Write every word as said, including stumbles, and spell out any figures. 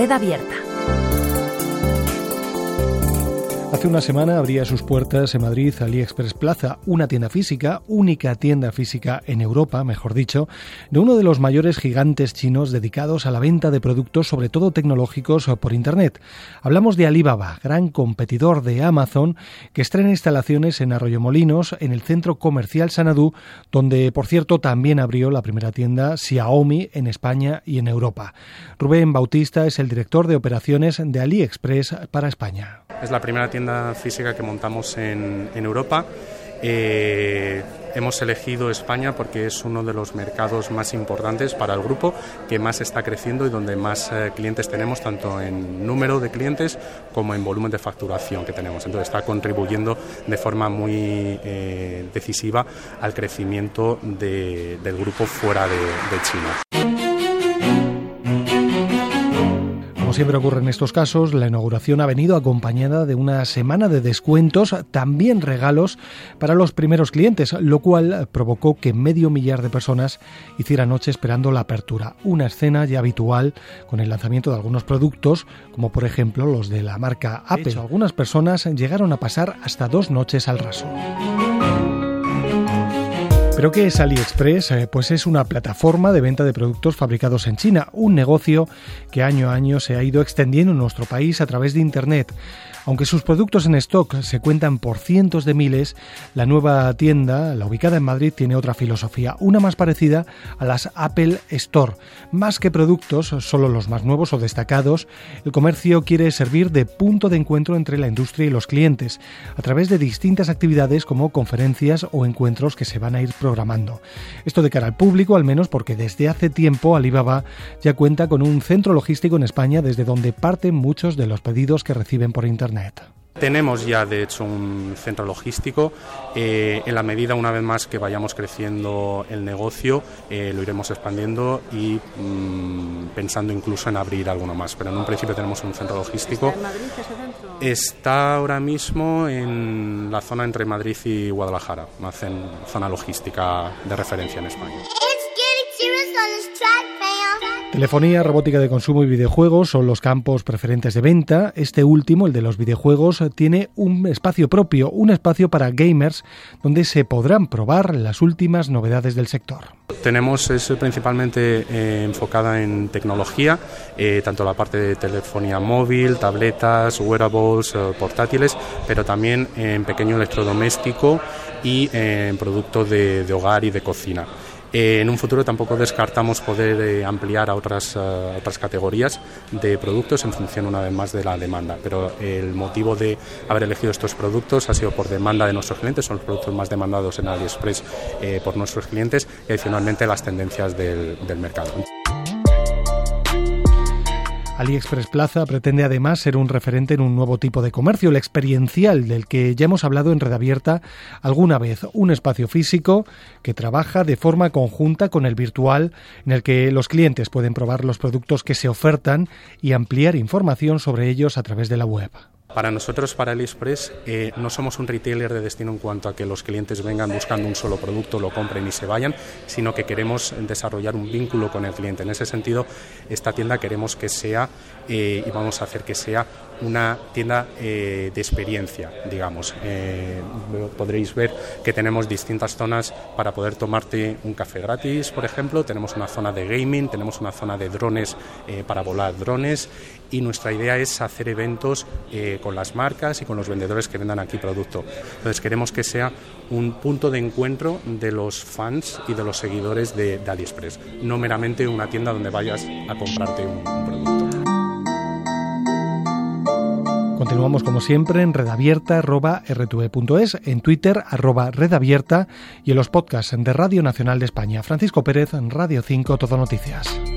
Red Abierta. Hace una semana abría sus puertas en Madrid AliExpress Plaza, una tienda física, única tienda física en Europa, mejor dicho, de uno de los mayores gigantes chinos dedicados a la venta de productos, sobre todo tecnológicos, por Internet. Hablamos de Alibaba, gran competidor de Amazon, que estrena instalaciones en Arroyomolinos, en el centro comercial Xanadu, donde, por cierto, también abrió la primera tienda Xiaomi en España y en Europa. Rubén Bautista es el director de operaciones de AliExpress para España. Es la primera tienda física que montamos en, en Europa. Eh, hemos elegido España porque es uno de los mercados más importantes para el grupo, que más está creciendo y donde más eh, clientes tenemos, tanto en número de clientes como en volumen de facturación que tenemos. Entonces está contribuyendo de forma muy eh, decisiva al crecimiento de, del grupo fuera de, de China. Como siempre ocurre en estos casos, la inauguración ha venido acompañada de una semana de descuentos, también regalos para los primeros clientes, lo cual provocó que medio millar de personas hicieran noche esperando la apertura. Una escena ya habitual con el lanzamiento de algunos productos, como por ejemplo los de la marca Apple. De hecho, algunas personas llegaron a pasar hasta dos noches al raso. ¿Pero qué es AliExpress? Eh, pues es una plataforma de venta de productos fabricados en China, un negocio que año a año se ha ido extendiendo en nuestro país a través de Internet. Aunque sus productos en stock se cuentan por cientos de miles, la nueva tienda, la ubicada en Madrid, tiene otra filosofía, una más parecida a las Apple Store. Más que productos, solo los más nuevos o destacados, el comercio quiere servir de punto de encuentro entre la industria y los clientes, a través de distintas actividades como conferencias o encuentros que se van a ir programando. Esto de cara al público, al menos porque desde hace tiempo Alibaba ya cuenta con un centro logístico en España desde donde parten muchos de los pedidos que reciben por Internet. Tenemos ya, de hecho, un centro logístico. Eh, en la medida, una vez más, que vayamos creciendo el negocio, eh, lo iremos expandiendo y mmm, pensando incluso en abrir alguno más. Pero en un principio tenemos un centro logístico. ¿Está en Madrid ese centro? Está ahora mismo en la zona entre Madrid y Guadalajara, una zona logística de referencia en España. Telefonía, robótica de consumo y videojuegos son los campos preferentes de venta. Este último, el de los videojuegos, tiene un espacio propio, un espacio para gamers, donde se podrán probar las últimas novedades del sector. Tenemos es principalmente eh, enfocada en tecnología, eh, tanto la parte de telefonía móvil, tabletas, wearables, eh, portátiles, pero también en pequeño electrodoméstico y eh, en productos de, de hogar y de cocina. Eh, en un futuro tampoco descartamos poder eh, ampliar a otras, uh, otras categorías de productos en función una vez más de la demanda, pero el motivo de haber elegido estos productos ha sido por demanda de nuestros clientes, son los productos más demandados en AliExpress eh, por nuestros clientes y adicionalmente las tendencias del, del mercado. AliExpress Plaza pretende además ser un referente en un nuevo tipo de comercio, el experiencial, del que ya hemos hablado en Red Abierta alguna vez. Un espacio físico que trabaja de forma conjunta con el virtual, en el que los clientes pueden probar los productos que se ofertan y ampliar información sobre ellos a través de la web. Para nosotros, para AliExpress, eh, no somos un retailer de destino en cuanto a que los clientes vengan buscando un solo producto, lo compren y se vayan, sino que queremos desarrollar un vínculo con el cliente. En ese sentido, esta tienda queremos que sea, eh, y vamos a hacer que sea, una tienda eh, de experiencia, digamos. Eh, podréis ver que tenemos distintas zonas para poder tomarte un café gratis, por ejemplo. Tenemos una zona de gaming, tenemos una zona de drones eh, para volar drones, y nuestra idea es hacer eventos eh, con las marcas y con los vendedores que vendan aquí producto. Entonces queremos que sea un punto de encuentro de los fans y de los seguidores de, de AliExpress, no meramente una tienda donde vayas a comprarte un, un producto. Continuamos como siempre en redabierta arroba r t v punto es, en Twitter arroba redabierta y en los podcasts de Radio Nacional de España. Francisco Pérez, Radio cinco, Todo Noticias.